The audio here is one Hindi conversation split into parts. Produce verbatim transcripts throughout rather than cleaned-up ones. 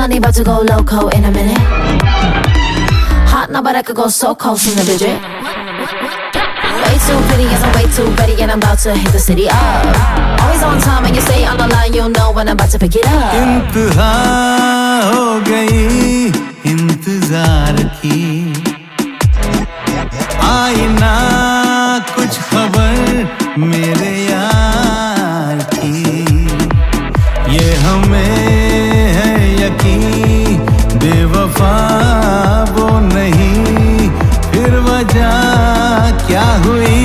money, about to go loco in a minute. Hot now, but I could go so close in the budget. Way too pretty, yes, I'm way too ready, and I'm about to hit the city up. Always on time, and you stay on the line, you know when I'm about to pick it up. इंतहा हो गई इंतजार की, आई ना कुछ खबर मेरे यार की। ये हमें है यकीन बेवफा वो नहीं, फिर वजह क्या हुई?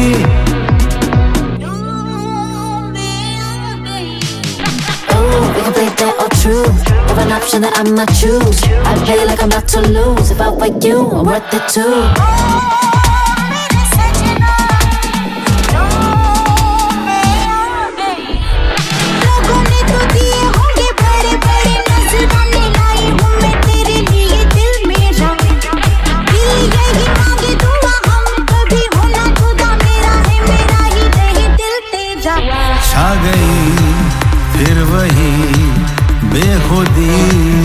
True, if an option that I might choose, I play like I'm not to lose. If I were you, I'm worth it too. छा गई फिर वही बेखुदी,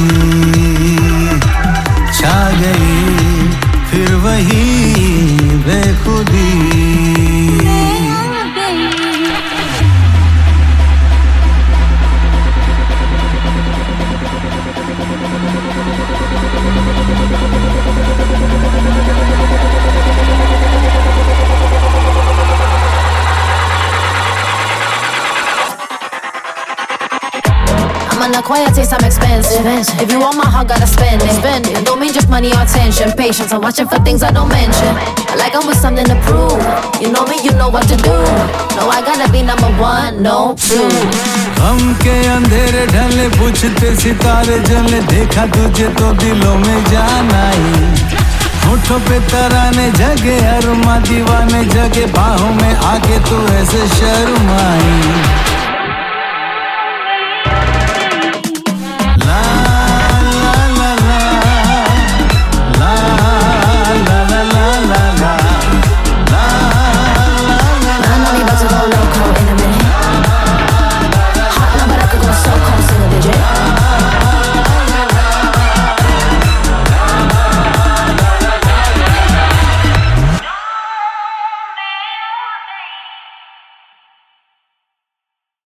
छा गई फिर वही बेखुदी। I'm an acquired taste, I'm expensive. If you want my heart, gotta spend it. Spend it. Don't mean just money or attention. Patience, I'm watching for things I don't mention. I like I'm with something to prove. You know me, you know what to do. No, I gotta be number one, no two. हम के अंधेरे ढले पूछते सितारे जले, देखा तुझे तो दिलों में जान आई। होठों पे तराने जगे अरमा दीवाने जगे, बाहों में आके तू ऐसे शर्माई।